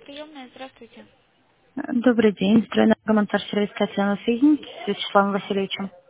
Приемная, здравствуйте. Добрый день. Стройный комментарий сервис Татьяна соедините с Вячеславом Васильевичем.